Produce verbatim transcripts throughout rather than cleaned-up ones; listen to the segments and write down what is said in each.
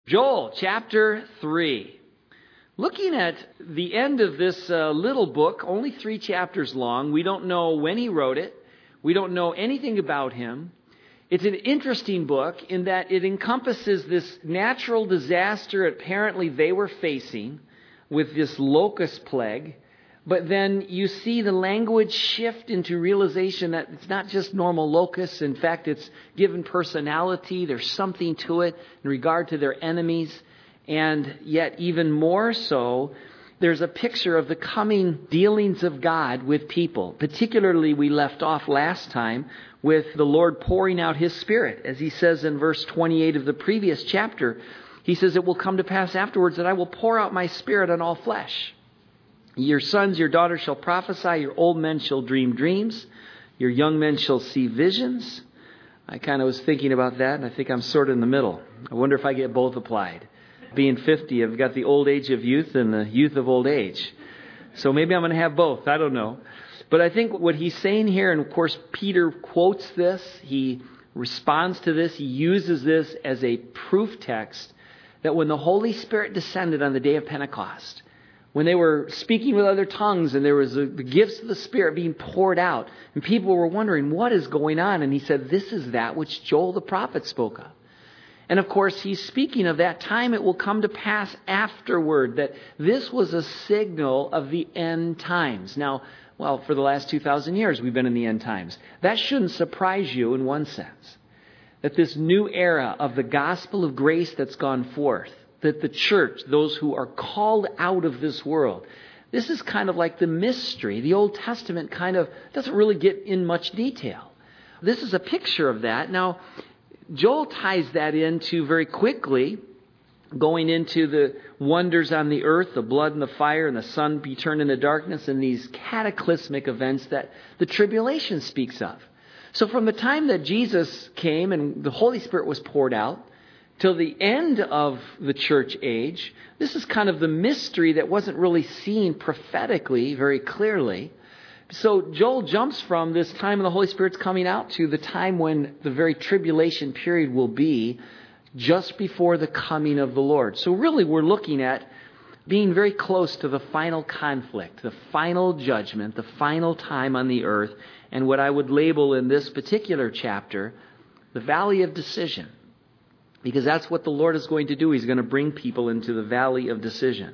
Joel chapter three. Looking at the end of this uh, little book, only three chapters long. We don't know when he wrote it. We don't know anything about him. It's an interesting book in that it encompasses this natural disaster apparently they were facing with this locust plague. But then you see the language shift into realization that it's not just normal locusts. In fact, it's given personality. There's something to it in regard to their enemies. And yet even more so, there's a picture of the coming dealings of God with people. Particularly, we left off last time with the Lord pouring out His Spirit. As He says in verse twenty-eight of the previous chapter, He says, "It will come to pass afterwards that I will pour out my Spirit on all flesh. Your sons, your daughters shall prophesy. Your old men shall dream dreams. Your young men shall see visions." I kind of was thinking about that, and I think I'm sort of in the middle. I wonder if I get both applied. Being fifty, I've got the old age of youth and the youth of old age. So maybe I'm going to have both. I don't know. But I think what he's saying here, and of course Peter quotes this, he responds to this, he uses this as a proof text that when the Holy Spirit descended on the day of Pentecost, when they were speaking with other tongues and there was a, the gifts of the Spirit being poured out, and people were wondering what is going on, and he said, this is that which Joel the prophet spoke of. And of course, he's speaking of that time it will come to pass afterward, that this was a signal of the end times. Now, well, for the last two thousand years, we've been in the end times. That shouldn't surprise you in one sense, that this new era of the gospel of grace that's gone forth, that the church, those who are called out of this world, this is kind of like the mystery. The Old Testament kind of doesn't really get in much detail. This is a picture of that. Now, Joel ties that into very quickly, going into the wonders on the earth, the blood and the fire, and the sun be turned into darkness, and these cataclysmic events that the tribulation speaks of. So from the time that Jesus came and the Holy Spirit was poured out, till the end of the church age, this is kind of the mystery that wasn't really seen prophetically very clearly. So Joel jumps from this time when the Holy Spirit's coming out to the time when the very tribulation period will be just before the coming of the Lord. So really we're looking at being very close to the final conflict, the final judgment, the final time on the earth, and what I would label in this particular chapter, the valley of decision. Because that's what the Lord is going to do. He's going to bring people into the valley of decision.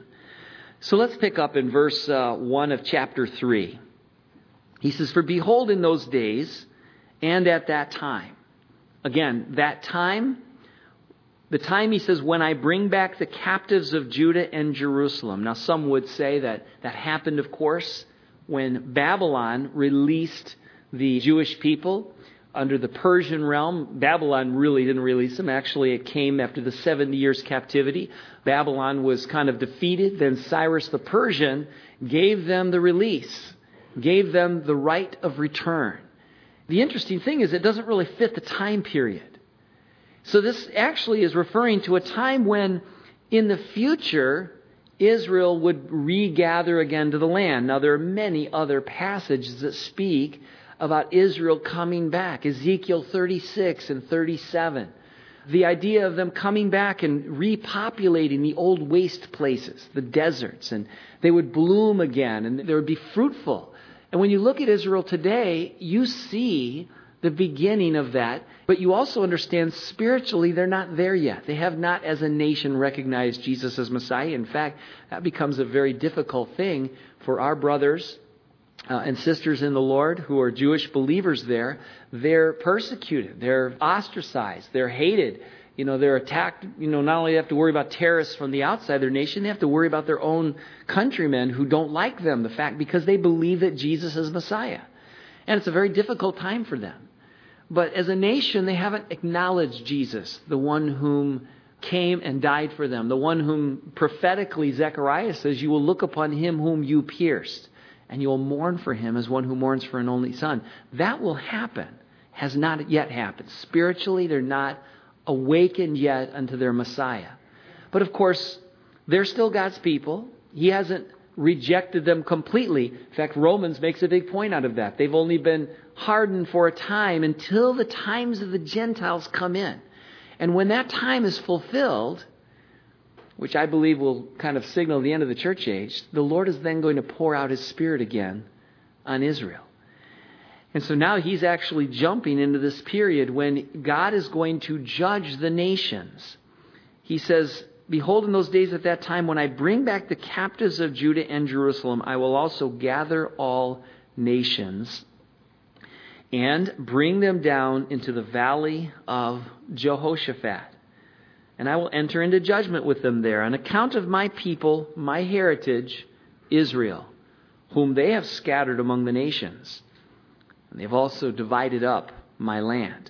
So let's pick up in verse uh, one of chapter three. He says, "For behold, in those days and at that time." Again, that time, the time he says, "when I bring back the captives of Judah and Jerusalem." Now, some would say that that happened, of course, when Babylon released the Jewish people under the Persian realm. Babylon really didn't release them. Actually, it came after the seventy years captivity. Babylon was kind of defeated. Then Cyrus the Persian gave them the release, gave them the right of return. The interesting thing is it doesn't really fit the time period. So this actually is referring to a time when in the future Israel would regather again to the land. Now there are many other passages that speak about Israel coming back. Ezekiel thirty-six and thirty-seven. The idea of them coming back and repopulating the old waste places, the deserts, and they would bloom again and they would be fruitful. And when you look at Israel today, you see the beginning of that. But you also understand spiritually they're not there yet. They have not as a nation recognized Jesus as Messiah. In fact, that becomes a very difficult thing for our brothers uh, and sisters in the Lord who are Jewish believers there. They're persecuted. They're ostracized. They're hated. You know, they're attacked. You know, not only do they have to worry about terrorists from the outside their nation, they have to worry about their own countrymen who don't like them, the fact, because they believe that Jesus is Messiah. And it's a very difficult time for them. But as a nation, they haven't acknowledged Jesus, the one whom came and died for them, the one whom prophetically Zechariah says, "You will look upon him whom you pierced, and you will mourn for him as one who mourns for an only son." That will happen. Has not yet happened. Spiritually, they're not awakened yet unto their Messiah. But of course, they're still God's people. He hasn't rejected them completely. In fact, Romans makes a big point out of that. They've only been hardened for a time until the times of the Gentiles come in. And when that time is fulfilled, which I believe will kind of signal the end of the church age, the Lord is then going to pour out His Spirit again on Israel. And so now He's actually jumping into this period when God is going to judge the nations. He says, "Behold, in those days at that time, when I bring back the captives of Judah and Jerusalem, I will also gather all nations and bring them down into the valley of Jehoshaphat. And I will enter into judgment with them there on account of my people, my heritage, Israel, whom they have scattered among the nations. And they've also divided up my land."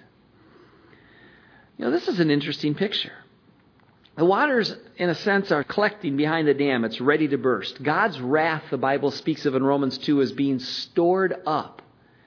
You know, this is an interesting picture. The waters, in a sense, are collecting behind the dam. It's ready to burst. God's wrath, the Bible speaks of in Romans two, is being stored up.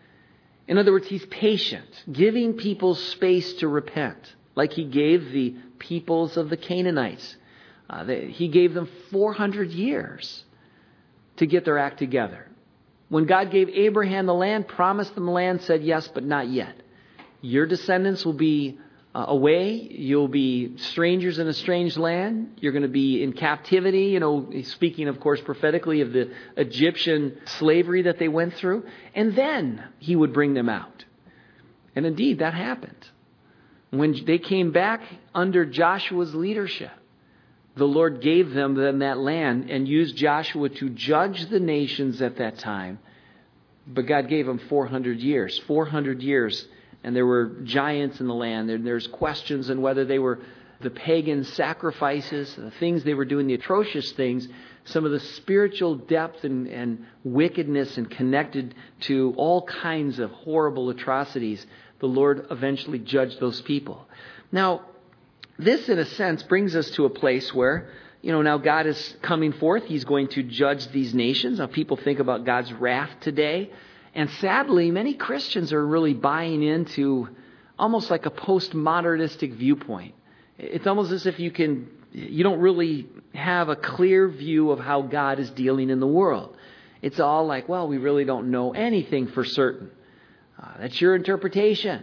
In other words, He's patient, giving people space to repent, like He gave the peoples of the Canaanites. Uh, they, he gave them four hundred years to get their act together. When God gave Abraham the land, promised them the land, said yes, but not yet. Your descendants will be uh, away. You'll be strangers in a strange land. You're going to be in captivity. You know, speaking, of course, prophetically of the Egyptian slavery that they went through. And then He would bring them out. And indeed, that happened. When they came back under Joshua's leadership, the Lord gave them then that land and used Joshua to judge the nations at that time. But God gave them four hundred years. four hundred years. And there were giants in the land. And there's questions on whether they were the pagan sacrifices, the things they were doing, the atrocious things, some of the spiritual depth and, and wickedness and connected to all kinds of horrible atrocities. The Lord eventually judged those people. Now, this, in a sense, brings us to a place where, you know, now God is coming forth. He's going to judge these nations. Now, people think about God's wrath today. And sadly, many Christians are really buying into almost like a postmodernistic viewpoint. It's almost as if you can, you don't really have a clear view of how God is dealing in the world. It's all like, well, we really don't know anything for certain. Uh, that's your interpretation.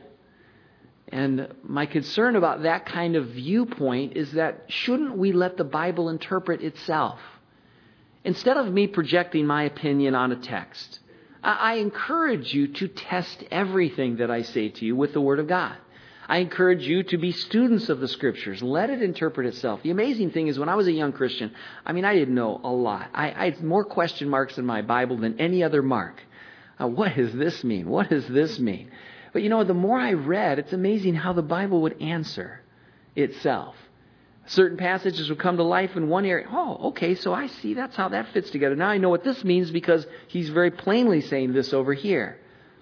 And my concern about that kind of viewpoint is that shouldn't we let the Bible interpret itself? Instead of me projecting my opinion on a text, I encourage you to test everything that I say to you with the Word of God. I encourage you to be students of the Scriptures. Let it interpret itself. The amazing thing is when I was a young Christian, I mean, I didn't know a lot. I, I had more question marks in my Bible than any other mark. Uh, what does this mean? What does this mean? But you know, the more I read, it's amazing how the Bible would answer itself. Certain passages would come to life in one area. Oh, okay, so I see that's how that fits together. Now I know what this means because he's very plainly saying this over here.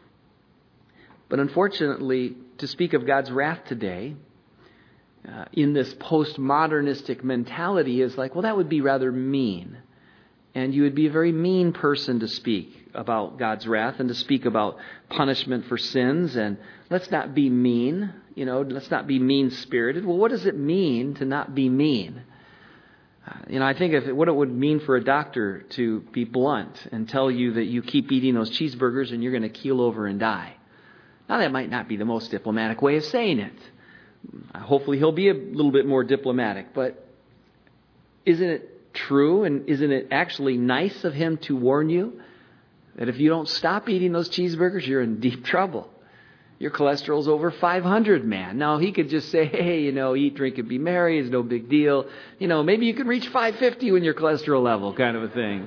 But unfortunately, to speak of God's wrath today, uh, in this postmodernistic mentality is like, well, that would be rather mean. And you would be a very mean person to speak about God's wrath and to speak about punishment for sins. And let's not be mean, you know, let's not be mean-spirited. Well, what does it mean to not be mean? Uh, you know, I think of what it would mean for a doctor to be blunt and tell you that you keep eating those cheeseburgers and you're going to keel over and die. Now, that might not be the most diplomatic way of saying it. Hopefully, he'll be a little bit more diplomatic. But isn't it true, and isn't it actually nice of him to warn you that if you don't stop eating those cheeseburgers, you're in deep trouble? Your cholesterol's over five hundred, man. Now, he could just say, hey, you know, eat, drink, and be merry. It's no big deal. You know, maybe you can reach five fifty when your cholesterol level, kind of a thing.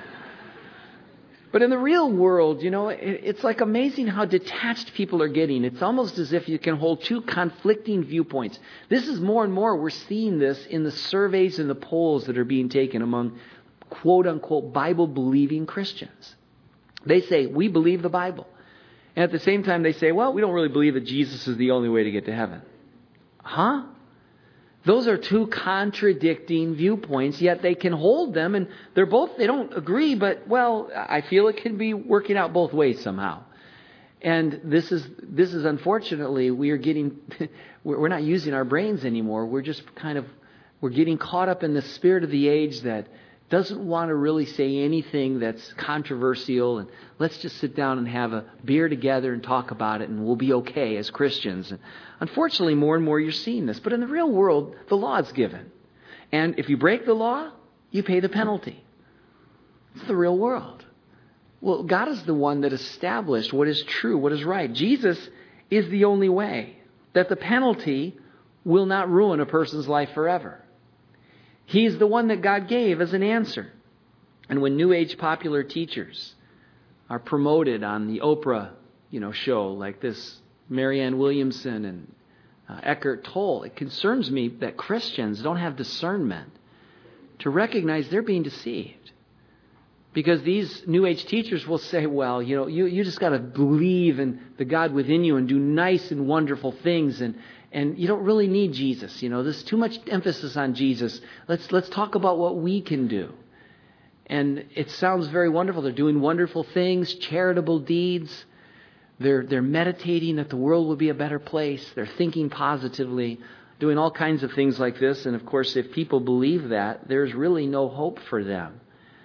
But in the real world, you know, it's like amazing how detached people are getting. It's almost as if you can hold two conflicting viewpoints. This is more and more, we're seeing this in the surveys and the polls that are being taken among quote-unquote Bible-believing Christians. They say, we believe the Bible. And at the same time, they say, well, we don't really believe that Jesus is the only way to get to heaven. Huh? Those are two contradicting viewpoints, yet they can hold them, and they're both, they don't agree, but, well, I feel it can be working out both ways somehow. And this is, this is unfortunately, we are getting, we're not using our brains anymore. We're just kind of, we're getting caught up in the spirit of the age that doesn't want to really say anything that's controversial, and let's just sit down and have a beer together and talk about it, and we'll be okay as Christians. And unfortunately, more and more you're seeing this. But in the real world, the law is given. And if you break the law, you pay the penalty. It's the real world. Well, God is the one that established what is true, what is right. Jesus is the only way that the penalty will not ruin a person's life forever. He's the one that God gave as an answer. And when New Age popular teachers are promoted on the Oprah, you know, show like this Marianne Williamson and uh, Eckhart Tolle, it concerns me that Christians don't have discernment to recognize they're being deceived. Because these New Age teachers will say, well, you know, you, you just got to believe in the God within you and do nice and wonderful things, and and you don't really need Jesus. You know, there's too much emphasis on Jesus. Let's let's talk about what we can do. And it sounds very wonderful. They're doing wonderful things, charitable deeds. They're they're meditating that the world will be a better place. They're thinking positively, doing all kinds of things like this. And of course, if people believe that, there's really no hope for them.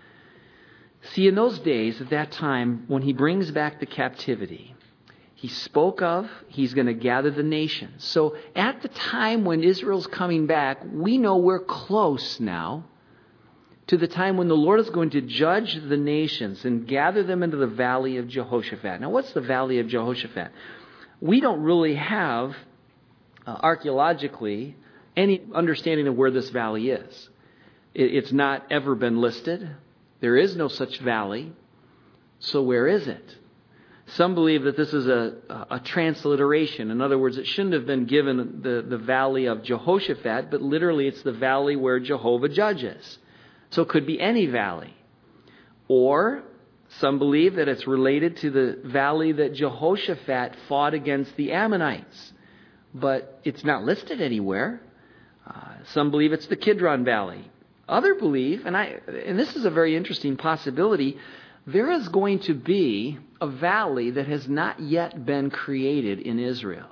See, in those days, at that time, when he brings back the captivity, he spoke of he's going to gather the nations. So at the time when Israel's coming back, we know we're close now to the time when the Lord is going to judge the nations and gather them into the valley of Jehoshaphat. Now, what's the valley of Jehoshaphat? We don't really have, uh, archaeologically, any understanding of where this valley is. It, it's not ever been listed. There is no such valley. So where is it? Some believe that this is a, a transliteration. In other words, it shouldn't have been given the, the valley of Jehoshaphat, but literally it's the valley where Jehovah judges. So it could be any valley. Or some believe that it's related to the valley that Jehoshaphat fought against the Ammonites. But it's not listed anywhere. Uh, some believe it's the Kidron Valley. Other believe, and I, and this is a very interesting possibility, there is going to be a valley that has not yet been created in Israel.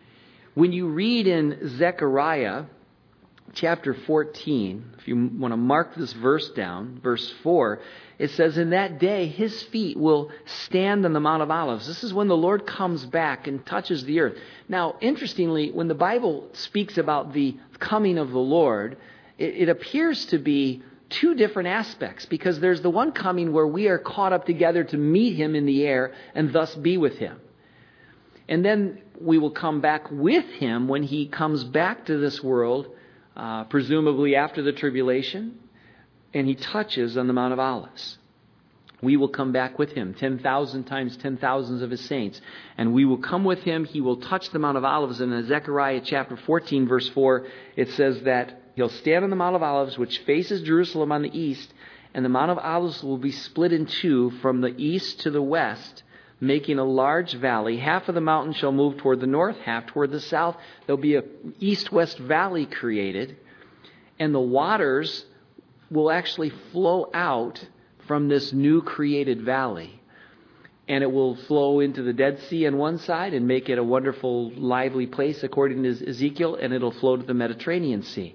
When you read in Zechariah chapter fourteen, if you want to mark this verse down, verse four, it says, in that day his feet will stand on the Mount of Olives. This is when the Lord comes back and touches the earth. Now, interestingly, when the Bible speaks about the coming of the Lord, it, it appears to be two different aspects, because there's the one coming where we are caught up together to meet him in the air and thus be with him. And then we will come back with him when he comes back to this world, uh, presumably after the tribulation, and he touches on the Mount of Olives. We will come back with him, ten thousand times ten thousands of his saints. And we will come with him. He will touch the Mount of Olives. And in Zechariah chapter fourteen, verse four, it says that he'll stand on the Mount of Olives, which faces Jerusalem on the east, and the Mount of Olives will be split in two from the east to the west, making a large valley. Half of the mountain shall move toward the north, half toward the south. There'll be a east-west valley created, and the waters will actually flow out from this new created valley. And it will flow into the Dead Sea on one side and make it a wonderful, lively place, according to Ezekiel, and it'll flow to the Mediterranean Sea.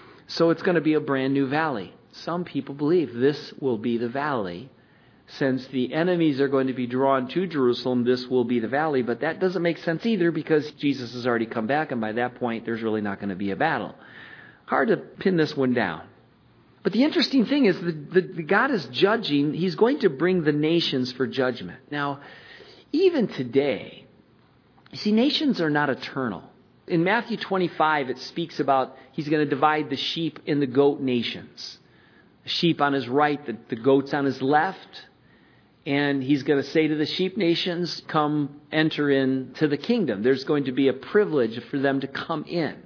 So it's going to be a brand new valley. Some people believe this will be the valley. Since the enemies are going to be drawn to Jerusalem, this will be the valley. But that doesn't make sense either, because Jesus has already come back, and by that point, there's really not going to be a battle. Hard to pin this one down. But the interesting thing is that the, the God is judging. He's going to bring the nations for judgment. Now, even today, you see, nations are not eternal. In Matthew twenty-five, it speaks about he's going to divide the sheep in the goat nations. The sheep on his right, the, the goats on his left. And he's going to say to the sheep nations, come enter into the kingdom. There's going to be a privilege for them to come in.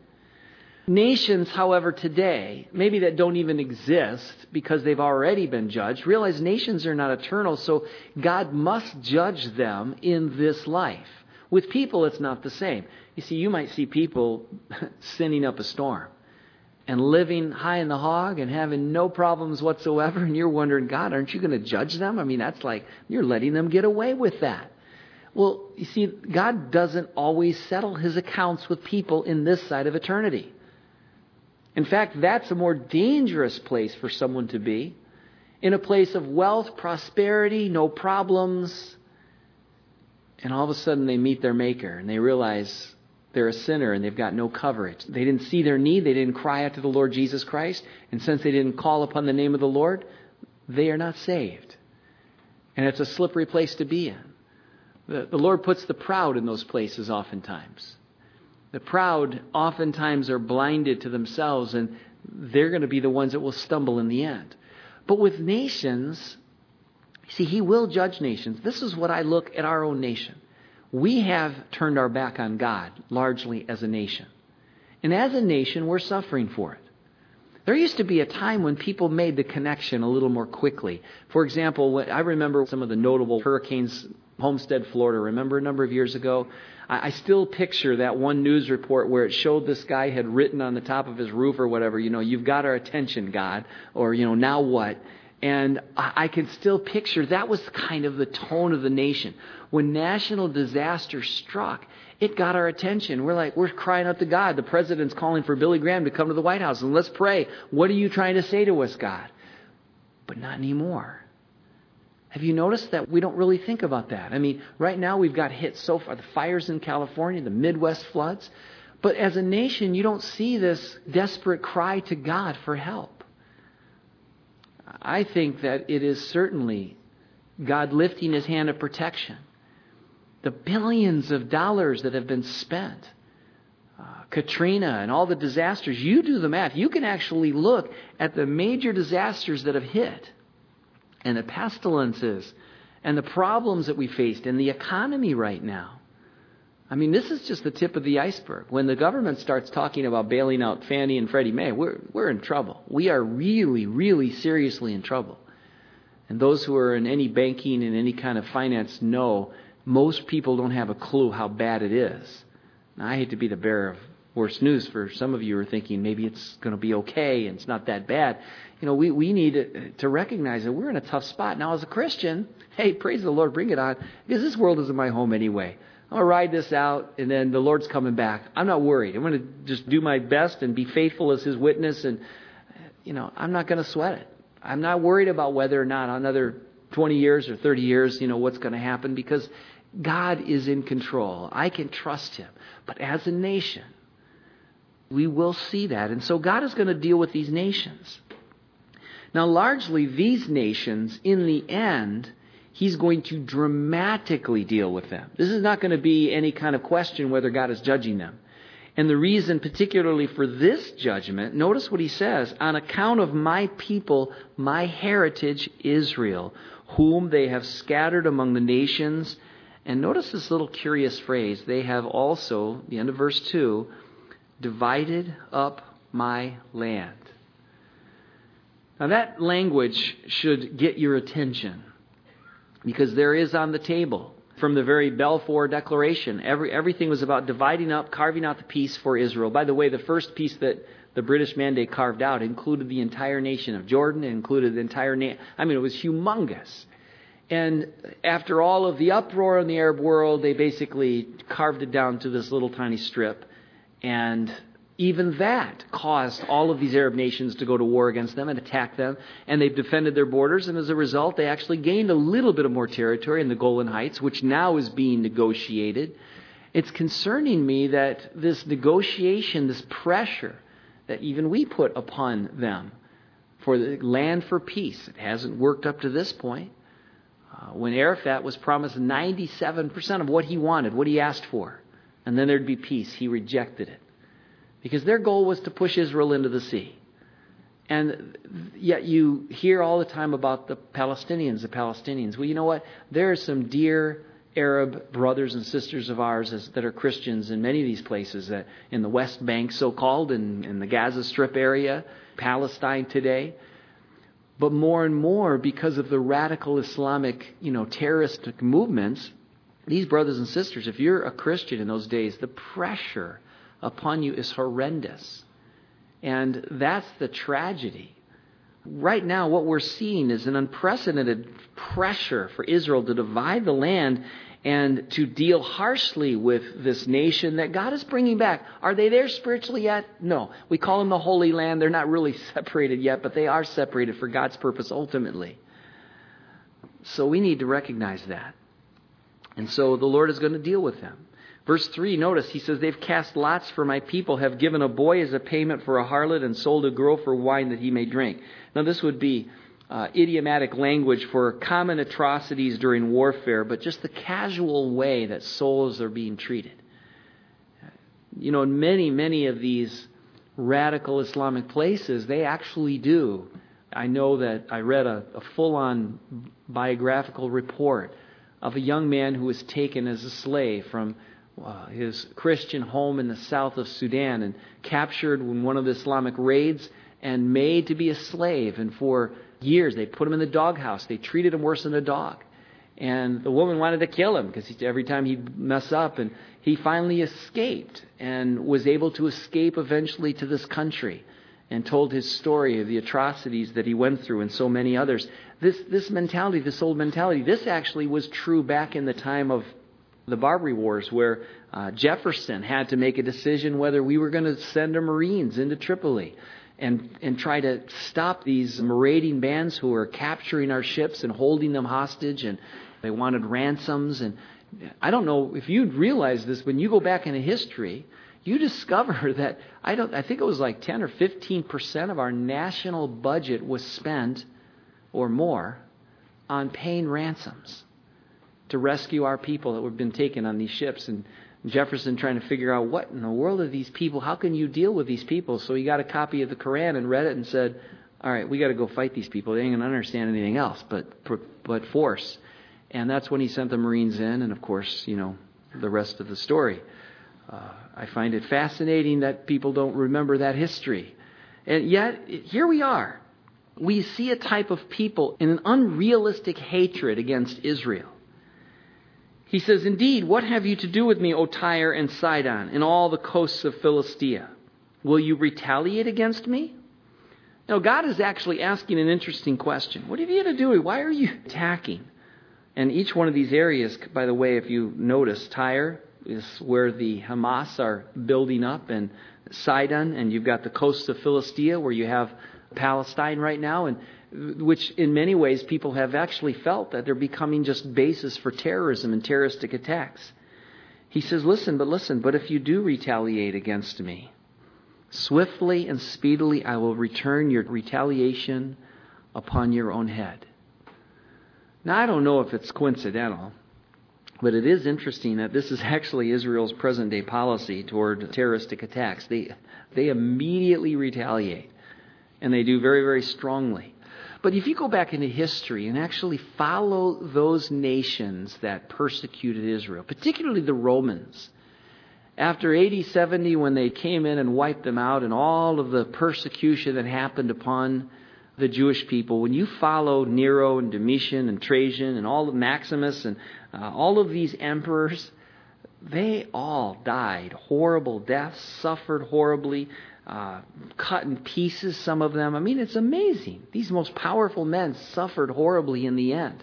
Nations, however, today, maybe that don't even exist because they've already been judged, realize nations are not eternal, so God must judge them in this life. With people, it's not the same. You see, you might see people sinning up a storm and living high in the hog and having no problems whatsoever, and you're wondering, God, aren't you going to judge them? I mean, that's like you're letting them get away with that. Well, you see, God doesn't always settle his accounts with people in this side of eternity. In fact, that's a more dangerous place for someone to be. In a place of wealth, prosperity, no problems. And all of a sudden they meet their Maker and they realize They're a sinner and they've got no coverage. They didn't see their need. They didn't cry out to the Lord Jesus Christ. And since they didn't call upon the name of the Lord, they are not saved. And it's a slippery place to be in. The, the Lord puts the proud in those places oftentimes. The proud oftentimes are blinded to themselves, and they're going to be the ones that will stumble in the end. But with nations, see, He will judge nations. This is what I look at our own nation. We have turned our back on God largely as a nation. And as a nation, we're suffering for it. There used to be a time when people made the connection a little more quickly. For example, I remember some of the notable hurricanes, Homestead, Florida. Remember a number of years ago? I still picture that one news report where it showed this guy had written on the top of his roof or whatever, you know, you've got our attention, God, or, you know, now what? And I can still picture that was kind of the tone of the nation. When national disaster struck, it got our attention. We're like, we're crying out to God. The president's calling for Billy Graham to come to the White House and let's pray. What are you trying to say to us, God? But not anymore. Have you noticed that we don't really think about that? I mean, right now we've got hit so far, the fires in California, the Midwest floods. But as a nation, you don't see this desperate cry to God for help. I think that it is certainly God lifting His hand of protection. The billions of dollars that have been spent, uh, Katrina and all the disasters, you do the math. You can actually look at the major disasters that have hit and the pestilences and the problems that we faced in the economy right now. I mean, this is just the tip of the iceberg. When the government starts talking about bailing out Fannie and Freddie Mae, we're, we're in trouble. We are really, really seriously in trouble. And those who are in any banking and any kind of finance know most people don't have a clue how bad it is. Now, I hate to be the bearer of worse news for some of you who are thinking maybe it's going to be okay and it's not that bad. You know, we, we need to recognize that we're in a tough spot. Now, as a Christian, hey, praise the Lord, bring it on, because this world isn't my home anyway. I'm going to ride this out, and then the Lord's coming back. I'm not worried. I'm going to just do my best and be faithful as His witness, and, you know, I'm not going to sweat it. I'm not worried about whether or not another twenty years or thirty years, you know, what's going to happen, because God is in control. I can trust Him. But as a nation, we will see that. And so God is going to deal with these nations. Now, largely, these nations, in the end, He's going to dramatically deal with them. This is not going to be any kind of question whether God is judging them. And the reason particularly for this judgment, notice what He says, on account of my people, my heritage Israel, whom they have scattered among the nations. And notice this little curious phrase, they have also, the end of verse two, divided up my land. Now that language should get your attention, because there is on the table, from the very Balfour Declaration, every, everything was about dividing up, carving out the piece for Israel. By the way, the first piece that the British Mandate carved out included the entire nation of Jordan. It included the entire nation. I mean, it was humongous. And after all of the uproar in the Arab world, they basically carved it down to this little tiny strip. And even that caused all of these Arab nations to go to war against them and attack them. And they've defended their borders. And as a result, they actually gained a little bit of more territory in the Golan Heights, which now is being negotiated. It's concerning me that this negotiation, this pressure that even we put upon them for the land for peace, it hasn't worked up to this point. Uh, when Arafat was promised ninety-seven percent of what he wanted, what he asked for, and then there'd be peace, he rejected it. Because their goal was to push Israel into the sea. And yet you hear all the time about the Palestinians, the Palestinians. Well, you know what? There are some dear Arab brothers and sisters of ours as, that are Christians in many of these places, that in the West Bank, so-called, in, in the Gaza Strip area, Palestine today. But more and more, because of the radical Islamic, you know, terrorist movements, these brothers and sisters, if you're a Christian in those days, the pressure upon you is horrendous. And that's the tragedy. Right now, what we're seeing is an unprecedented pressure for Israel to divide the land and to deal harshly with this nation that God is bringing back. Are they there spiritually yet? No. We call them the Holy Land. They're not really separated yet, but they are separated for God's purpose ultimately. So we need to recognize that. And so the Lord is going to deal with them. Verse three, notice, he says, they've cast lots for my people, have given a boy as a payment for a harlot, and sold a girl for wine that he may drink. Now this would be uh, idiomatic language for common atrocities during warfare, but just the casual way that souls are being treated. You know, in many, many of these radical Islamic places, they actually do. I know that I read a, a full-on biographical report of a young man who was taken as a slave from uh, his Christian home in the south of Sudan and captured in one of the Islamic raids and made to be a slave. And for years, they put him in the doghouse. They treated him worse than a dog. And the woman wanted to kill him because every time he'd mess up. And he finally escaped and was able to escape eventually to this country and told his story of the atrocities that he went through and so many others. This this mentality, this old mentality, this actually was true back in the time of the Barbary Wars, where uh, Jefferson had to make a decision whether we were going to send our Marines into Tripoli and and try to stop these marauding bands who were capturing our ships and holding them hostage, and they wanted ransoms. And I don't know if you'd realize this, when you go back into history, you discover that I don't I think it was like ten or fifteen percent of our national budget was spent or more on paying ransoms to rescue our people that were been taken on these ships. And Jefferson trying to figure out, what in the world are these people? How can you deal with these people? So he got a copy of the Quran and read it and said, all right, we got to go fight these people. They ain't going to understand anything else but but force. And that's when he sent the Marines in, and of course, you know, the rest of the story. Uh, I find it fascinating that people don't remember that history. And yet, here we are. We see a type of people in an unrealistic hatred against Israel. He says, indeed, what have you to do with me, O Tyre and Sidon, and all the coasts of Philistia? Will you retaliate against me? Now, God is actually asking an interesting question. What have you to do with? Why are you attacking? And each one of these areas, by the way, if you notice, Tyre is where the Hamas are building up, and Sidon, and you've got the coasts of Philistia where you have Palestine right now, and which in many ways people have actually felt that they're becoming just bases for terrorism and terroristic attacks. He says, listen, but listen, but if you do retaliate against me, swiftly and speedily I will return your retaliation upon your own head. Now, I don't know if it's coincidental, but it is interesting that this is actually Israel's present-day policy toward terroristic attacks. They they immediately retaliate, and they do very, very strongly. But if you go back into history and actually follow those nations that persecuted Israel, particularly the Romans, after A D seventy, when they came in and wiped them out, and all of the persecution that happened upon the Jewish people, when you follow Nero and Domitian and Trajan and all of Maximus and uh, all of these emperors, they all died horrible deaths, suffered horribly, uh, cut in pieces, some of them. I mean, it's amazing. These most powerful men suffered horribly in the end.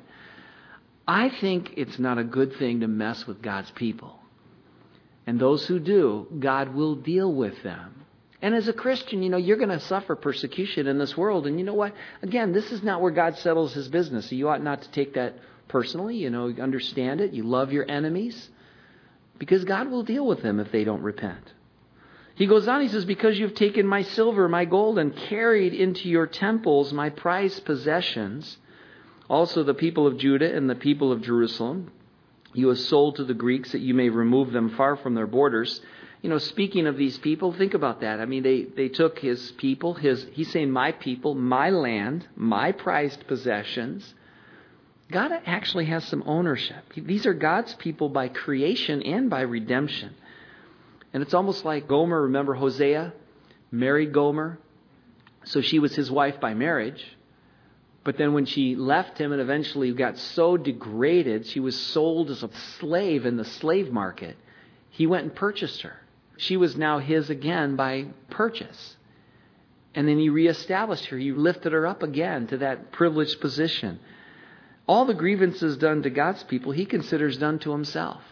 I think it's not a good thing to mess with God's people. And those who do, God will deal with them. And as a Christian, you know, you're going to suffer persecution in this world. And you know what? Again, this is not where God settles his business. So you ought not to take that personally. You know, understand it. You love your enemies, because God will deal with them if they don't repent. He goes on, he says, because you've taken my silver, my gold, and carried into your temples my prized possessions, also the people of Judah and the people of Jerusalem, you have sold to the Greeks that you may remove them far from their borders. You know, speaking of these people, think about that. I mean, they, they took his people, his he's saying my people, my land, my prized possessions. God actually has some ownership. These are God's people by creation and by redemption. And it's almost like Gomer, remember Hosea, married Gomer. So she was his wife by marriage. But then when she left him and eventually got so degraded, she was sold as a slave in the slave market, he went and purchased her. She was now his again by purchase. And then he reestablished her. He lifted her up again to that privileged position. All the grievances done to God's people, he considers done to himself.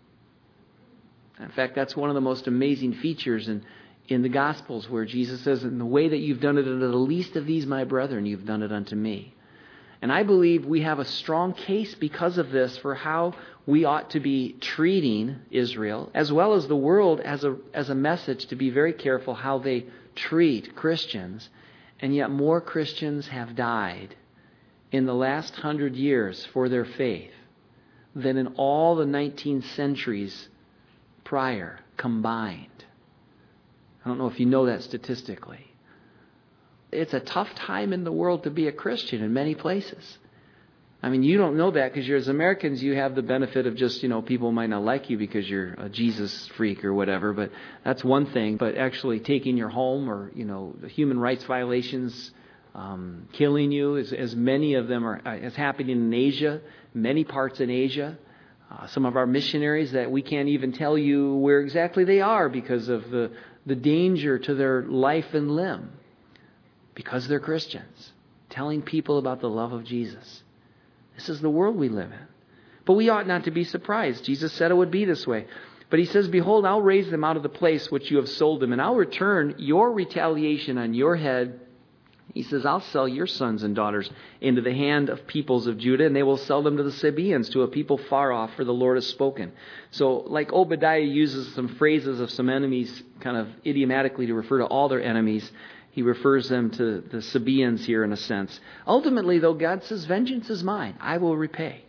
In fact, that's one of the most amazing features in, in the Gospels, where Jesus says, in the way that you've done it unto the least of these, my brethren, you've done it unto me. And I believe we have a strong case because of this for how we ought to be treating Israel, as well as the world, as a, as a message to be very careful how they treat Christians. And yet more Christians have died in the last hundred years for their faith than in all the nineteen centuries prior combined. I don't know if you know that statistically. It's a tough time in the world to be a Christian in many places. I mean, you don't know that because you're as Americans, you have the benefit of just, you know, people might not like you because you're a Jesus freak or whatever, but that's one thing. But actually taking your home, or, you know, the human rights violations, um, killing you, as, as many of them are, uh, is happening in Asia, many parts in Asia. Uh, some of our missionaries that we can't even tell you where exactly they are because of the, the danger to their life and limb, because they're Christians, telling people about the love of Jesus. This is the world we live in. But we ought not to be surprised. Jesus said it would be this way. But he says, behold, I'll raise them out of the place which you have sold them, and I'll return your retaliation on your head. He says, I'll sell your sons and daughters into the hand of peoples of Judah, and they will sell them to the Sabaeans, to a people far off, for the Lord has spoken. So like Obadiah uses some phrases of some enemies kind of idiomatically to refer to all their enemies, he refers them to the Sabaeans here in a sense. Ultimately, though, God says, vengeance is mine. I will repay.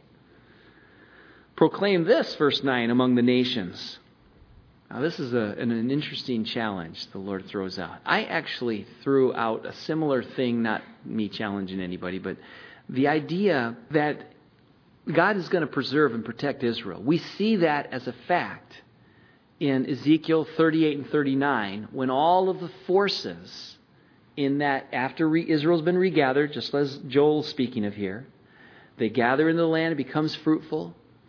Proclaim this, verse nine, among the nations. Now, this is a, an, an interesting challenge the Lord throws out. I actually threw out a similar thing, not me challenging anybody, but the idea that God is going to preserve and protect Israel. We see that as a fact in Ezekiel thirty-eight and thirty-nine, when all of the forces in that, after re- Israel's been regathered, just as Joel's speaking of here, they gather in the land, it becomes fruitful.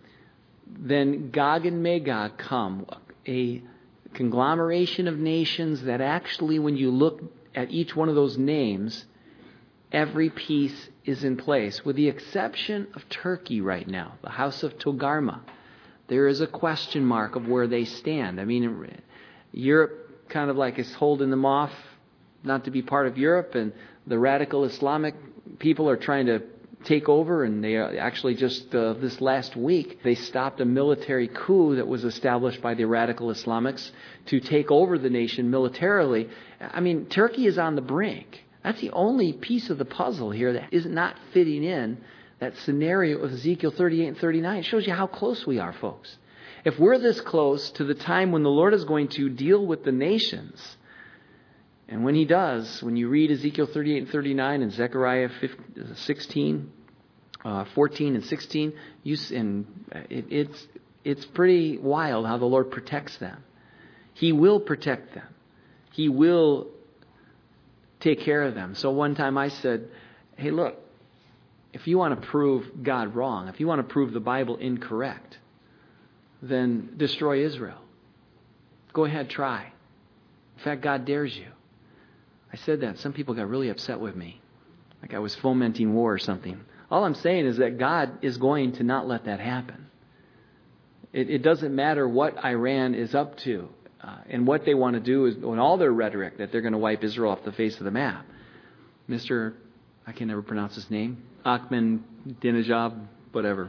Then Gog and Magog come, a conglomeration of nations that actually, when you look at each one of those names, every piece is in place, with the exception of Turkey right now, the house of Togarmah. There is a question mark of where they stand. I mean, Europe kind of like is holding them off not to be part of Europe, and the radical Islamic people are trying to take over, and they are actually just uh, this last week they stopped a military coup that was established by the radical Islamics to take over the nation militarily. I mean, Turkey is on the brink. That's the only piece of the puzzle here that is not fitting in that scenario of Ezekiel thirty-eight and thirty-nine. It shows you how close we are, folks. If we're this close to the time when the Lord is going to deal with the nations, and when he does, when you read Ezekiel thirty-eight and thirty-nine and Zechariah sixteen, uh, fourteen and sixteen, you, and it, it's, it's pretty wild how the Lord protects them. He will protect them. He will take care of them. So one time I said, hey, look, if you want to prove God wrong, if you want to prove the Bible incorrect, then destroy Israel. Go ahead, try. In fact, God dares you. I said that. Some people got really upset with me, like I was fomenting war or something. All I'm saying is that God is going to not let that happen. It, it doesn't matter what Iran is up to uh, and what they want to do, is in all their rhetoric that they're going to wipe Israel off the face of the map. Mister I can never pronounce his name, Ahmadinejad, whatever.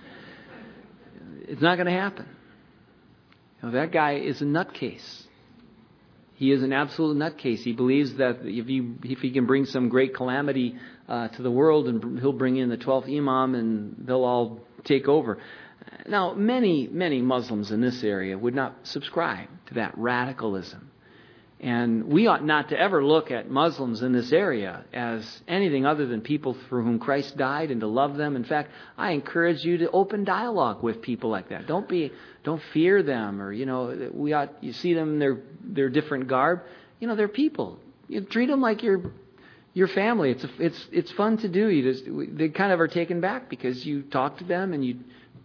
It's not going to happen. You know, that guy is a nutcase. He is an absolute nutcase. He believes that if he, if he can bring some great calamity uh, to the world, and he'll bring in the twelfth Imam and they'll all take over. Now, many, many Muslims in this area would not subscribe to that radicalism. And we ought not to ever look at Muslims in this area as anything other than people for whom Christ died, and to love them. In fact, I encourage you to open dialogue with people like that. Don't be, don't fear them, or, you know, we ought, you see them in their, their different garb. You know, they're people. You treat them like your, your family. It's, a, it's, it's fun to do. You just, they kind of are taken back because you talk to them, and you,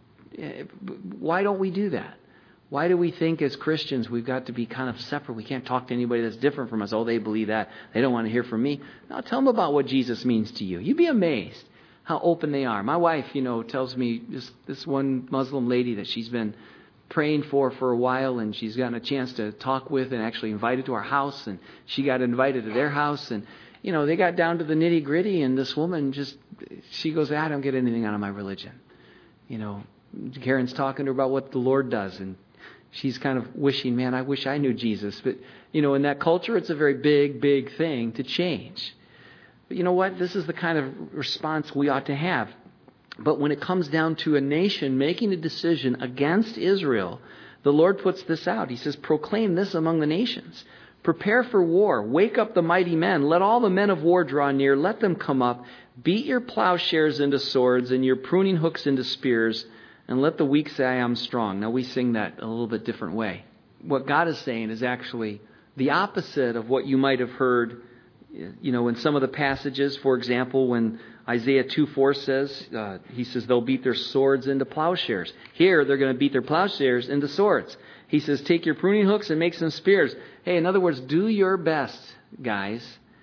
why don't we do that? Why do we think as Christians we've got to be kind of separate? We can't talk to anybody that's different from us. Oh, they believe that. They don't want to hear from me. No, tell them about what Jesus means to you. You'd be amazed how open they are. My wife, you know, tells me this, this one Muslim lady that she's been praying for for a while, and she's gotten a chance to talk with and actually invited to our house, and she got invited to their house, and, you know, they got down to the nitty gritty, and this woman just, she goes, I don't get anything out of my religion. You know, Karen's talking to her about what the Lord does, and she's kind of wishing, man, I wish I knew Jesus. But, you know, in that culture, it's a very big, big thing to change. But you know what? This is the kind of response we ought to have. But when it comes down to a nation making a decision against Israel, the Lord puts this out. He says, proclaim this among the nations. Prepare for war. Wake up the mighty men. Let all the men of war draw near. Let them come up. Beat your plowshares into swords and your pruning hooks into spears. And let the weak say, I am strong. Now we sing that a little bit different way. What God is saying is actually the opposite of what you might have heard, you know, in some of the passages. For example, when Isaiah two four says, uh, he says they'll beat their swords into plowshares. Here, they're going to beat their plowshares into swords. He says, take your pruning hooks and make some spears. Hey, in other words, do your best, guys.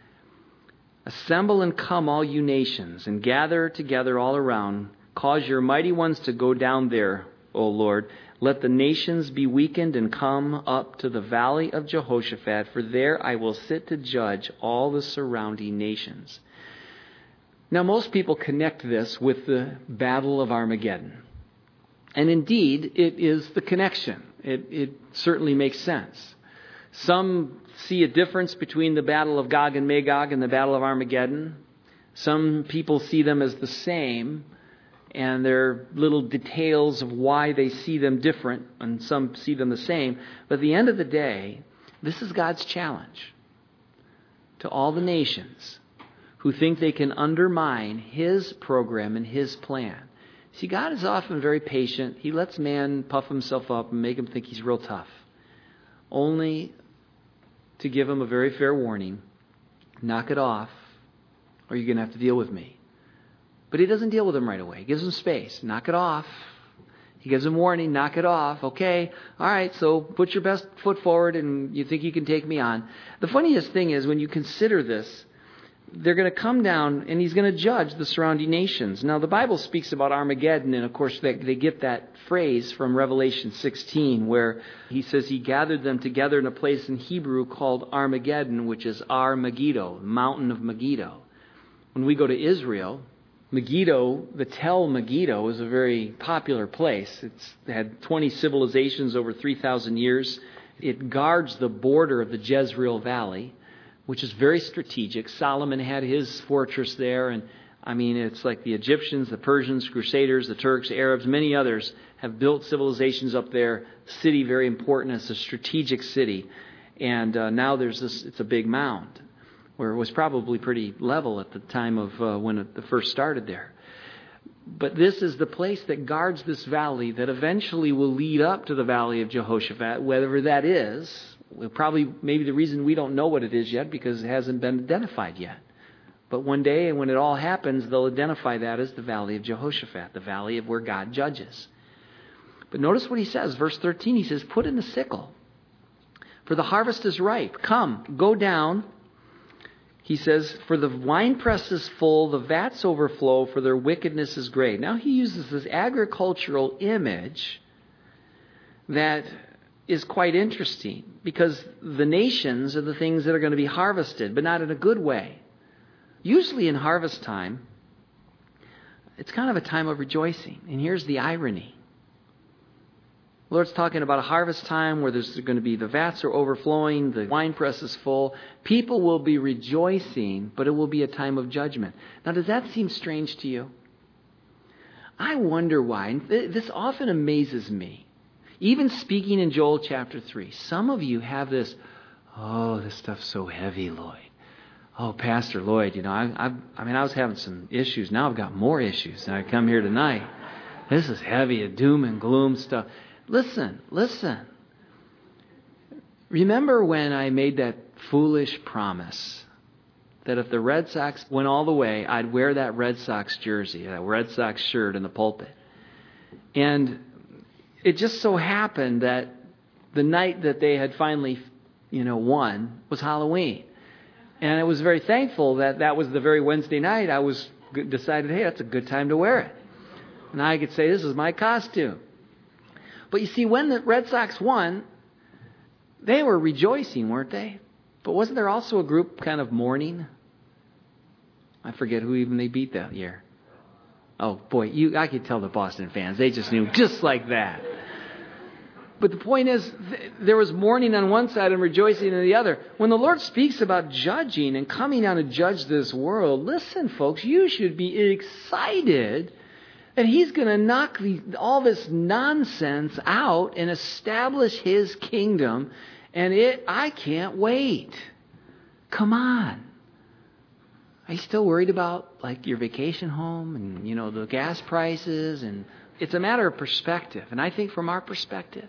Assemble and come, all you nations, and gather together all around. Cause your mighty ones to go down there, O Lord. Let the nations be weakened and come up to the valley of Jehoshaphat, for there I will sit to judge all the surrounding nations. Now, most people connect this with the Battle of Armageddon. And indeed, it is the connection. It, it certainly makes sense. Some see a difference between the Battle of Gog and Magog and the Battle of Armageddon. Some people see them as the same, and there are little details of why they see them different, and some see them the same. But at the end of the day, this is God's challenge to all the nations who think they can undermine His program and His plan. See, God is often very patient. He lets man puff himself up and make him think he's real tough, only to give him a very fair warning. Knock it off, or you're going to have to deal with me. But He doesn't deal with him right away. He gives him space. Knock it off. He gives him warning. Knock it off. Okay, all right, so put your best foot forward and you think you can take me on. The funniest thing is when you consider this, they're going to come down and He's going to judge the surrounding nations. Now, the Bible speaks about Armageddon, and of course they, they get that phrase from Revelation sixteen, where He says He gathered them together in a place in Hebrew called Armageddon, which is Ar Megiddo, the mountain of Megiddo. When we go to Israel, Megiddo, the Tel Megiddo, is a very popular place. It's had twenty civilizations over three thousand years. It guards the border of the Jezreel Valley, which is very strategic. Solomon had his fortress there, and I mean, it's like the Egyptians, the Persians, Crusaders, the Turks, Arabs, many others have built civilizations up there. City, very important. It's a strategic city. And uh, now there's this, it's a big mound, where it was probably pretty level at the time of uh, when it first started there. But this is the place that guards this valley that eventually will lead up to the valley of Jehoshaphat, whatever that is. Probably maybe the reason we don't know what it is yet because it hasn't been identified yet. But one day when it all happens, they'll identify that as the valley of Jehoshaphat, the valley of where God judges. But notice what He says, verse thirteen, He says, put in the sickle, for the harvest is ripe. Come, go down. He says, for the winepress is full, the vats overflow, for their wickedness is great. Now He uses this agricultural image that is quite interesting, because the nations are the things that are going to be harvested, but not in a good way. Usually in harvest time, it's kind of a time of rejoicing. And here's the irony. The Lord's talking about a harvest time where there's going to be the vats are overflowing, the winepress is full. People will be rejoicing, but it will be a time of judgment. Now, does that seem strange to you? I wonder why. And this often amazes me. Even speaking in Joel chapter three, some of you have this, oh, this stuff's so heavy, Lloyd. Oh, Pastor Lloyd, you know, I, I, I mean, I was having some issues. Now I've got more issues. And I come here tonight. This is heavy, doom and gloom stuff. Listen, listen. Remember when I made that foolish promise that if the Red Sox went all the way, I'd wear that Red Sox jersey, that Red Sox shirt in the pulpit. And it just so happened that the night that they had finally, you know, won was Halloween. And I was very thankful that that was the very Wednesday night I was decided, hey, that's a good time to wear it. And I could say, this is my costume. But you see, when the Red Sox won, they were rejoicing, weren't they? But wasn't there also a group kind of mourning? I forget who even they beat that year. Oh, boy, you I could tell the Boston fans. They just knew just like that. But the point is, th- there was mourning on one side and rejoicing on the other. When the Lord speaks about judging and coming down to judge this world, listen, folks, you should be excited that He's going to knock the, all this nonsense out and establish His kingdom. And it, I can't wait. Come on. Are you still worried about like your vacation home and, you know, the gas prices? And it's a matter of perspective. And I think from our perspective,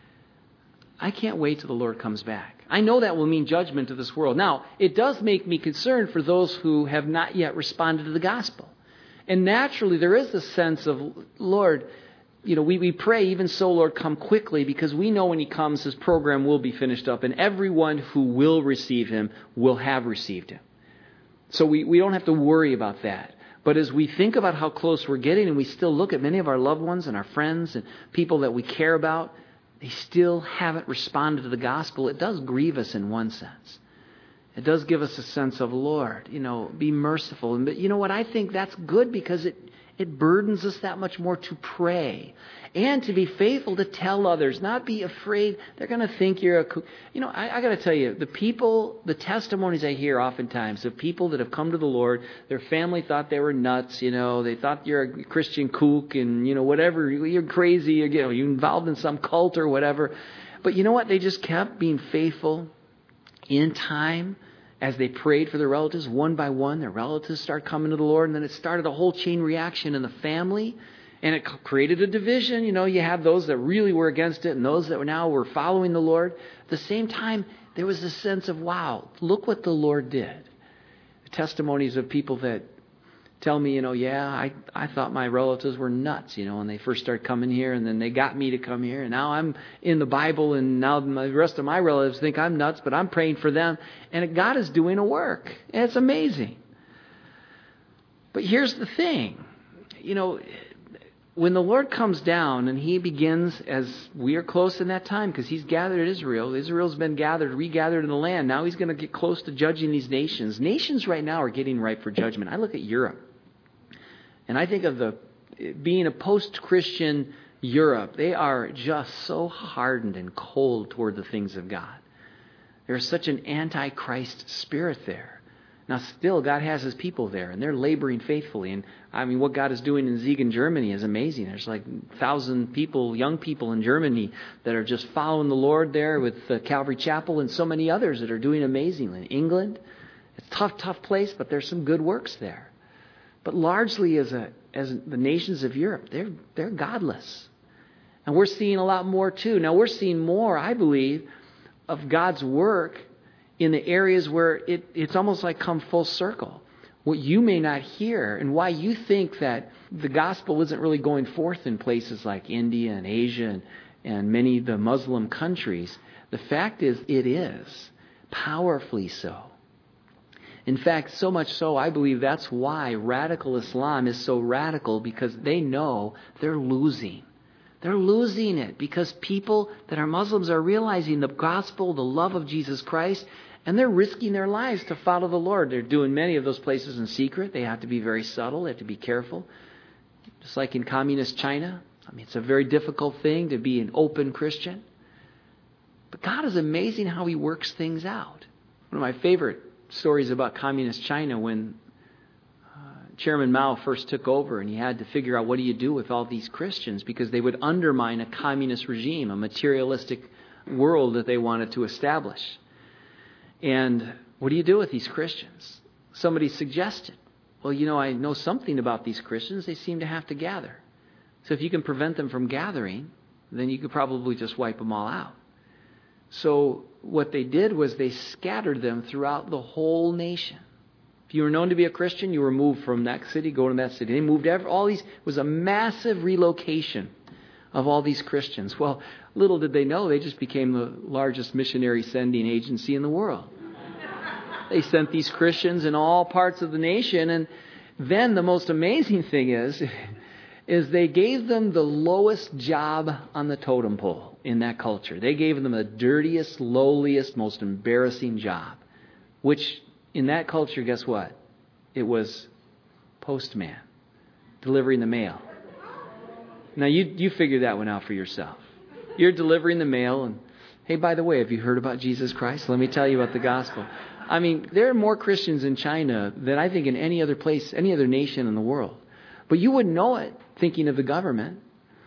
I can't wait till the Lord comes back. I know that will mean judgment to this world. Now, it does make me concerned for those who have not yet responded to the gospel. And naturally, there is a sense of, Lord, you know, we, we pray, even so, Lord, come quickly, because we know when He comes, His program will be finished up, and everyone who will receive Him will have received Him. So we, we don't have to worry about that. But as we think about how close we're getting, and we still look at many of our loved ones and our friends and people that we care about, they still haven't responded to the gospel, it does grieve us in one sense. It does give us a sense of, Lord, you know, be merciful. And but you know what? I think that's good because it, it burdens us that much more to pray and to be faithful to tell others, not be afraid they're going to think you're a... You know, I, I got to tell you, the people, the testimonies I hear oftentimes of people that have come to the Lord, their family thought they were nuts, you know, they thought you're a Christian kook and, you know, whatever, you're crazy, you're, you know, you're involved in some cult or whatever. But you know what? They just kept being faithful in time. As they prayed for their relatives, one by one, their relatives start coming to the Lord. And then it started a whole chain reaction in the family. And it created a division. You know, you have those that really were against it and those that were now were following the Lord. At the same time, there was a sense of, wow, look what the Lord did. The testimonies of people that tell me, you know, yeah, I, I thought my relatives were nuts, you know, when they first started coming here, and then they got me to come here, and now I'm in the Bible, and now the rest of my relatives think I'm nuts, but I'm praying for them, and God is doing a work, and it's amazing. But here's the thing, you know, when the Lord comes down and He begins, as we are close in that time, because He's gathered Israel. Israel's been gathered, regathered in the land. Now He's going to get close to judging these nations. Nations right now are getting ripe for judgment. I look at Europe. And I think of the being a post-Christian Europe. They are just so hardened and cold toward the things of God. There's such an anti-Christ spirit there. Now, still, God has His people there, and they're laboring faithfully. And I mean, what God is doing in Siegen, Germany is amazing. There's like a thousand people, young people in Germany that are just following the Lord there with uh, Calvary Chapel, and so many others that are doing amazingly. In England, it's a tough, tough place, but there's some good works there. But largely, as a as the nations of Europe, they're they're godless, and we're seeing a lot more too. Now, we're seeing more, I believe, of God's work in the areas where it, it's almost like come full circle. What you may not hear, and why you think that the gospel isn't really going forth in places like India and Asia and, and many of the Muslim countries, the fact is it is, powerfully so. In fact, so much so, I believe that's why radical Islam is so radical, because they know they're losing. They're losing it because people that are Muslims are realizing the gospel, the love of Jesus Christ, and they're risking their lives to follow the Lord. They're doing many of those places in secret. They have to be very subtle. They have to be careful. Just like in communist China. I mean, it's a very difficult thing to be an open Christian. But God is amazing how He works things out. One of my favorite stories about communist China, when uh, Chairman Mao first took over, and he had to figure out what do you do with all these Christians, because they would undermine a communist regime, a materialistic world that they wanted to establish. And what do you do with these Christians? Somebody suggested, well, you know, I know something about these Christians. They seem to have to gather. So if you can prevent them from gathering, then you could probably just wipe them all out. So what they did was they scattered them throughout the whole nation. If you were known to be a Christian, you were moved from that city, go to that city. They moved every, all these. It was a massive relocation of all these Christians. Well, little did they know, they just became the largest missionary sending agency in the world. They sent these Christians in all parts of the nation. And then the most amazing thing is, is they gave them the lowest job on the totem pole in that culture. They gave them the dirtiest, lowliest, most embarrassing job. Which, in that culture, guess what? It was postman. delivering the mail. Now, you you figure that one out for yourself. You're delivering the mail, and hey, by the way, have you heard about Jesus Christ? Let me tell you about the gospel. I mean, there are more Christians in China than I think in any other place, any other nation in the world. But you wouldn't know it thinking of the government.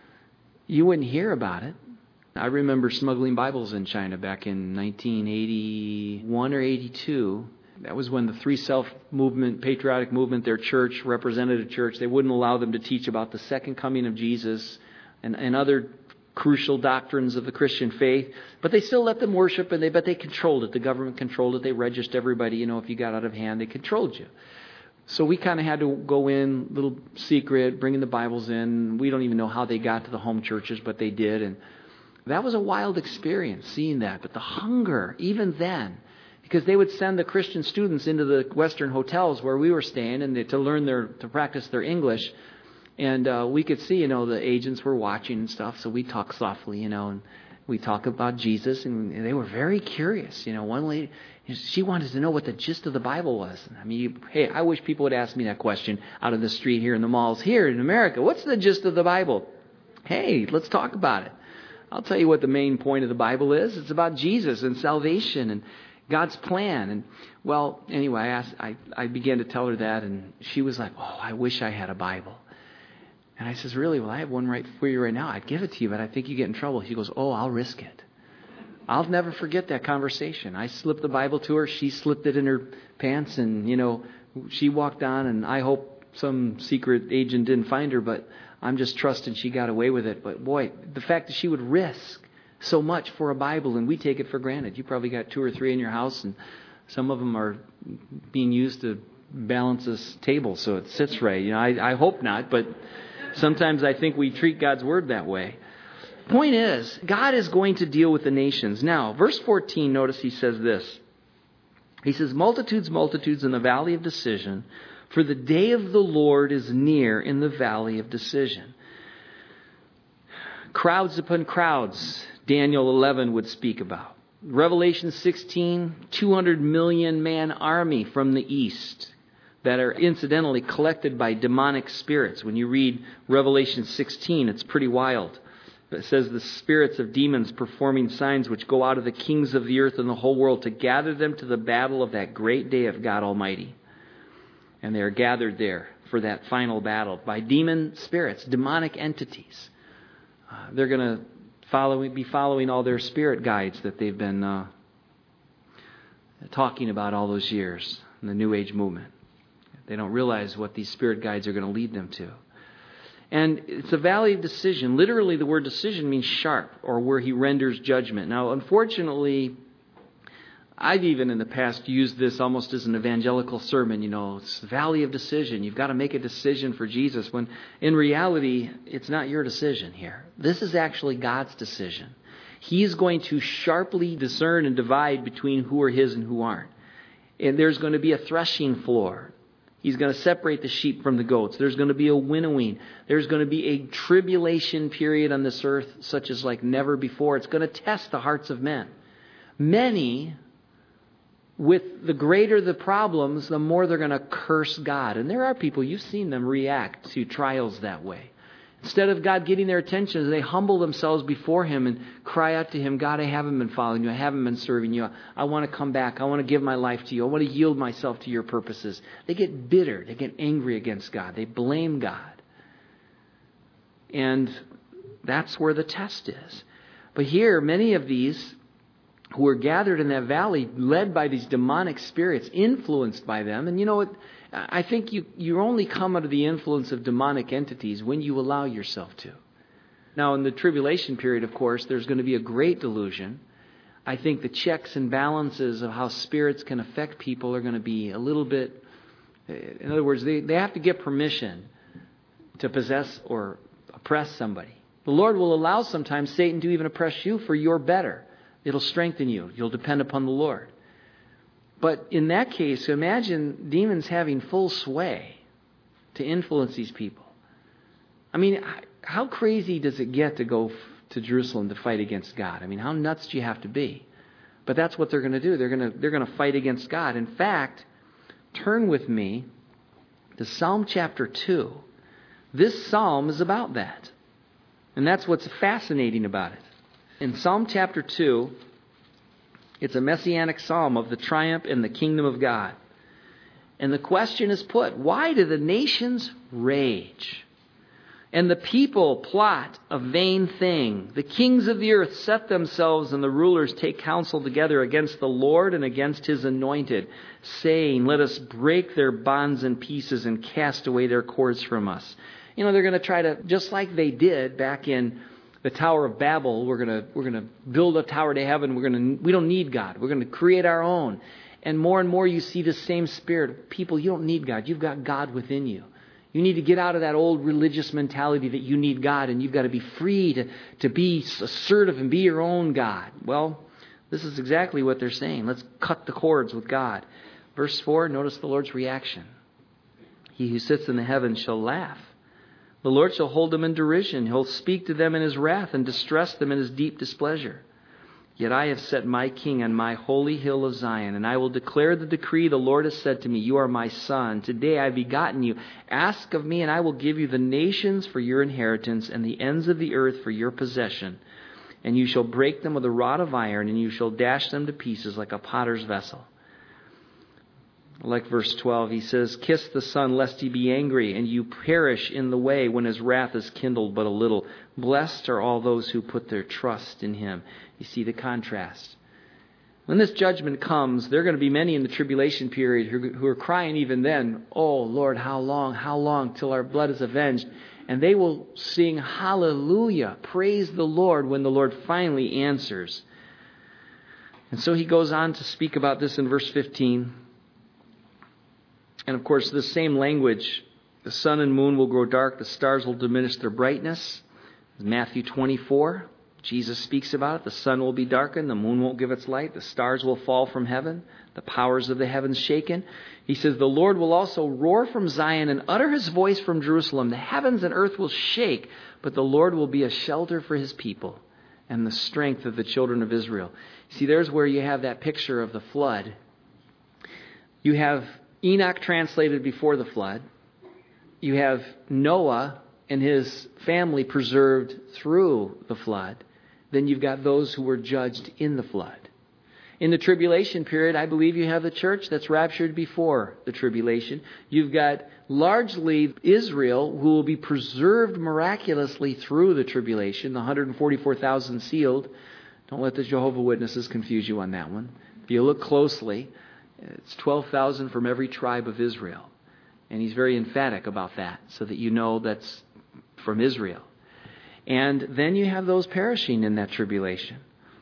You wouldn't hear about it. I remember smuggling Bibles in China back in nineteen eighty-one or eighty-two. That was when the Three Self movement, patriotic movement, their church, representative church, they wouldn't allow them to teach about the second coming of Jesus and, and other crucial doctrines of the Christian faith. But they still let them worship, and they but they controlled it. The government controlled it. They registered everybody. You know, if you got out of hand, they controlled you. So we kind of had to go in, little secret, bringing the Bibles in. We don't even know how they got to the home churches, but they did. And that was a wild experience, seeing that. But the hunger, even then, because they would send the Christian students into the Western hotels where we were staying, and they, to learn their, to practice their English. And uh, we could see, you know, the agents were watching and stuff. So we talk softly, you know, and we talk about Jesus, and they were very curious. You know, one lady, she wanted to know what the gist of the Bible was. I mean, you, hey, I wish people would ask me that question out of the street here in the malls here in America. What's the gist of the Bible? Hey, let's talk about it. I'll tell you what the main point of the Bible is. It's about Jesus and salvation and God's plan. And well, anyway, I asked, I, I began to tell her that, and she was like, oh, I wish I had a Bible. And I says, really? Well, I have one right for you right now. I'd give it to you, but I think you get in trouble. She goes, oh, I'll risk it. I'll never forget that conversation. I slipped the Bible to her. She slipped it in her pants, and, you know, she walked on, and I hope some secret agent didn't find her, but I'm just trusting she got away with it. But boy, the fact that she would risk so much for a Bible, and we take it for granted. You probably got two or three in your house, and some of them are being used to balance this table so it sits right. You know, I, I hope not, but sometimes I think we treat God's Word that way. Point is, God is going to deal with the nations. Now, verse fourteen, notice he says this. He says, multitudes, multitudes in the valley of decision, for the day of the Lord is near in the valley of decision. Crowds upon crowds, Daniel eleven would speak about. Revelation sixteen, two hundred million man army from the east that are incidentally collected by demonic spirits. When you read Revelation sixteen, it's pretty wild. It says the spirits of demons performing signs which go out of the kings of the earth and the whole world to gather them to the battle of that great day of God Almighty. And they are gathered there for that final battle by demon spirits, demonic entities. Uh, they're going to follow, be following all their spirit guides that they've been uh, talking about all those years in the New Age movement. They don't realize what these spirit guides are going to lead them to. And it's a valley of decision. Literally, the word decision means sharp, or where he renders judgment. Now, unfortunately, I've even in the past used this almost as an evangelical sermon. You know, it's the valley of decision. You've got to make a decision for Jesus, when in reality, it's not your decision here. This is actually God's decision. He is going to sharply discern and divide between who are his and who aren't. And there's going to be a threshing floor. He's going to separate the sheep from the goats. There's going to be a winnowing. There's going to be a tribulation period on this earth such as like never before. It's going to test the hearts of men. Many, with the greater the problems, the more they're going to curse God. And there are people, you've seen them react to trials that way. Instead of God getting their attention, they humble themselves before Him and cry out to Him, God, I haven't been following you. I haven't been serving you. I want to come back. I want to give my life to you. I want to yield myself to your purposes. They get bitter. They get angry against God. They blame God. And that's where the test is. But here, many of these who are gathered in that valley, led by these demonic spirits, influenced by them. And you know what? I think you, you only come under the influence of demonic entities when you allow yourself to. Now, in the tribulation period, of course, there's going to be a great delusion. I think the checks and balances of how spirits can affect people are going to be a little bit... In other words, they, they have to get permission to possess or oppress somebody. The Lord will allow sometimes Satan to even oppress you for your better. It'll strengthen you. You'll depend upon the Lord. But in that case, imagine demons having full sway to influence these people. I mean, how crazy does it get to go to Jerusalem to fight against God? I mean, how nuts do you have to be? But that's what they're going to do. They're going to they're going to fight against God. In fact, turn with me to Psalm chapter two. This psalm is about that. And that's what's fascinating about it. In Psalm chapter two, it's a messianic psalm of the triumph and the kingdom of God. And the question is put, why do the nations rage? And the people plot a vain thing. The kings of the earth set themselves, and the rulers take counsel together against the Lord and against his anointed, saying, let us break their bonds in pieces and cast away their cords from us. You know, they're going to try to, just like they did back in the Tower of Babel, we're going to we're going to build a tower to heaven. We're going to we don't need God. We're going to create our own. And more and more you see the same spirit. People, you don't need God. You've got God within you. You need to get out of that old religious mentality that you need God and you've got to be free to, to be assertive and be your own God. Well, this is exactly what they're saying. Let's cut the cords with God. Verse four, notice the Lord's reaction. He who sits in the heavens shall laugh. The Lord shall hold them in derision. He'll speak to them in his wrath and distress them in his deep displeasure. Yet I have set my king on my holy hill of Zion, and I will declare the decree. The Lord has said to me, you are my son. Today I have begotten you. Ask of me, and I will give you the nations for your inheritance and the ends of the earth for your possession. And you shall break them with a rod of iron, and you shall dash them to pieces like a potter's vessel. Like verse twelve, he says, kiss the Son, lest he be angry, and you perish in the way when his wrath is kindled but a little. Blessed are all those who put their trust in him. You see the contrast. When this judgment comes, there are going to be many in the tribulation period who, who are crying even then, oh Lord, how long, how long till our blood is avenged? And they will sing hallelujah, praise the Lord, when the Lord finally answers. And so he goes on to speak about this in verse fifteen. And of course, this same language, the sun and moon will grow dark, the stars will diminish their brightness. Matthew twenty-four, Jesus speaks about it. The sun will be darkened, the moon won't give its light, the stars will fall from heaven, the powers of the heavens shaken. He says, the Lord will also roar from Zion and utter his voice from Jerusalem. The heavens and earth will shake, but the Lord will be a shelter for his people and the strength of the children of Israel. See, there's where you have that picture of the flood. You have Enoch translated before the flood. You have Noah and his family preserved through the flood. Then you've got those who were judged in the flood. In the tribulation period, I believe you have the church that's raptured before the tribulation. You've got largely Israel who will be preserved miraculously through the tribulation, the one hundred forty-four thousand sealed. Don't let the Jehovah's Witnesses confuse you on that one. If you look closely, it's twelve thousand from every tribe of Israel. And he's very emphatic about that so that you know that's from Israel. And then you have those perishing in that tribulation.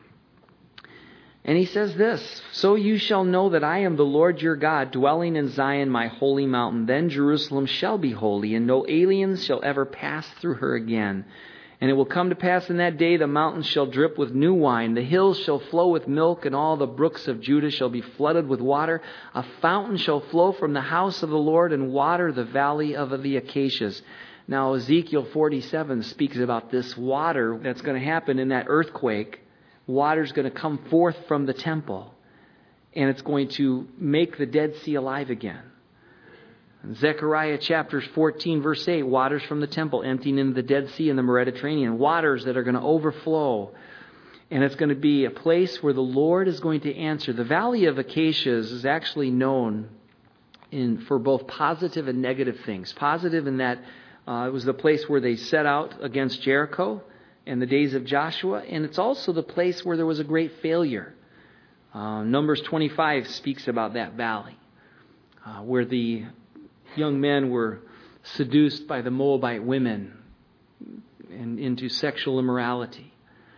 And he says this, so you shall know that I am the Lord your God, dwelling in Zion, my holy mountain. Then Jerusalem shall be holy, and no aliens shall ever pass through her again. And it will come to pass in that day the mountains shall drip with new wine, the hills shall flow with milk, and all the brooks of Judah shall be flooded with water. A fountain shall flow from the house of the Lord and water the valley of the acacias. Now Ezekiel forty-seven speaks about this water that's going to happen in that earthquake. Water's going to come forth from the temple, and it's going to make the Dead Sea alive again. Zechariah chapter fourteen, verse eight, waters from the temple emptying into the Dead Sea and the Mediterranean, waters that are going to overflow. And it's going to be a place where the Lord is going to answer. The Valley of Acacias is actually known in for both positive and negative things. Positive in that uh, it was the place where they set out against Jericho in the days of Joshua, and it's also the place where there was a great failure. Uh, Numbers twenty-five speaks about that valley, uh, where the young men were seduced by the Moabite women and into sexual immorality.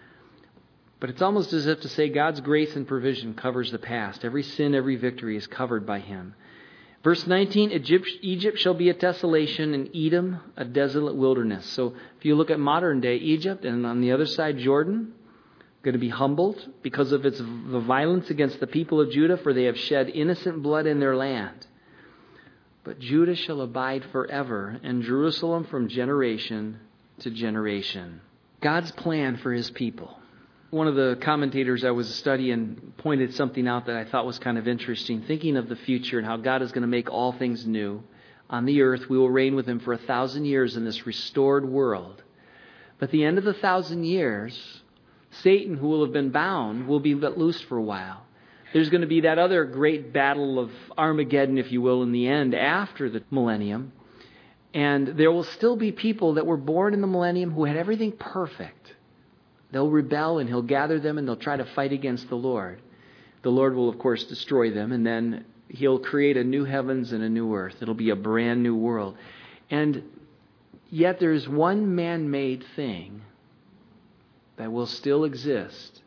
But it's almost as if to say God's grace and provision covers the past. Every sin, every victory is covered by him. Verse nineteen, Egypt, Egypt shall be a desolation, and Edom a desolate wilderness. So if you look at modern day Egypt, and on the other side Jordan, going to be humbled because of its the violence against the people of Judah, for they have shed innocent blood in their land. But Judah shall abide forever, and Jerusalem from generation to generation. God's plan for his people. One of the commentators I was studying pointed something out that I thought was kind of interesting, thinking of the future and how God is going to make all things new. on the earth. We will reign with him for a thousand years in this restored world. But at the end of the thousand years, Satan, who will have been bound, will be let loose for a while. There's going to be that other great battle of Armageddon, if you will, in the end after the millennium. And there will still be people that were born in the millennium who had everything perfect. They'll rebel and he'll gather them and they'll try to fight against the Lord. The Lord will, of course, destroy them, and then he'll create a new heavens and a new earth. It'll be a brand new world. And yet there's one man-made thing that will still exist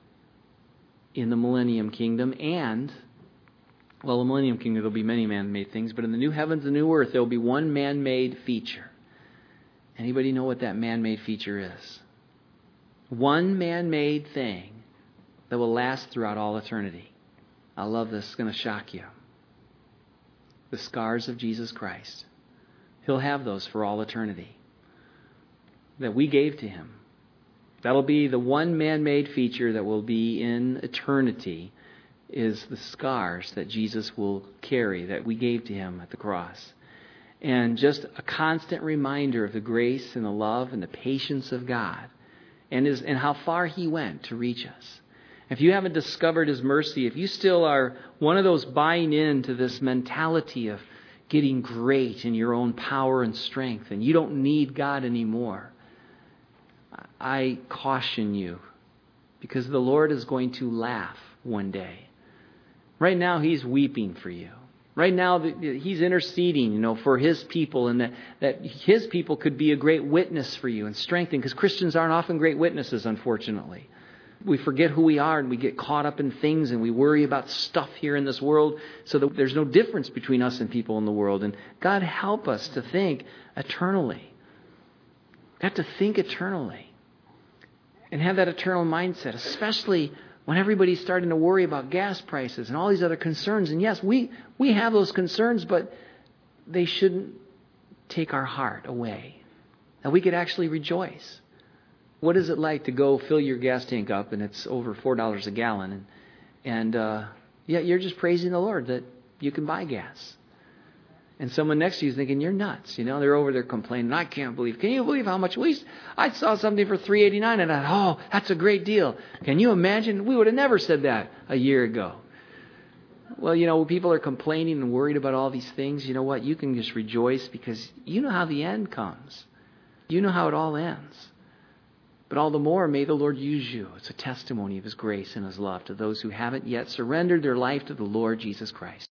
in the millennium kingdom. And, well, the millennium kingdom, there'll be many man-made things, but in the new heavens and new earth, there'll be one man-made feature. Anybody know what that man-made feature is? One man-made thing that will last throughout all eternity. I love this. It's going to shock you. The scars of Jesus Christ. He'll have those for all eternity that we gave to him. That'll be the one man-made feature that will be in eternity, is the scars that Jesus will carry that we gave to him at the cross. And just a constant reminder of the grace and the love and the patience of God, and his, and how far he went to reach us. If you haven't discovered his mercy, if you still are one of those buying into this mentality of getting great in your own power and strength, and you don't need God anymore, I caution you, because the Lord is going to laugh one day. Right now, he's weeping for you. Right now, he's interceding, you know, for his people, and that, that his people could be a great witness for you and strengthen, because Christians aren't often great witnesses, unfortunately. We forget who we are and we get caught up in things and we worry about stuff here in this world, so that there's no difference between us and people in the world. And God, help us to think eternally. We have to think eternally and have that eternal mindset, especially when everybody's starting to worry about gas prices and all these other concerns. And yes, we, we have those concerns, but they shouldn't take our heart away. That we could actually rejoice. What is it like to go fill your gas tank up and it's over four dollars a gallon, and and uh, yet you're just praising the Lord that you can buy gas? And someone next to you is thinking, you're nuts. You know, they're over there complaining, I can't believe, can you believe how much we, I saw something for three eighty-nine and I thought, oh, that's a great deal. Can you imagine? We would have never said that a year ago. Well, you know, when people are complaining and worried about all these things, you know what? You can just rejoice, because you know how the end comes. You know how it all ends. But all the more, may the Lord use you. It's a testimony of his grace and his love to those who haven't yet surrendered their life to the Lord Jesus Christ.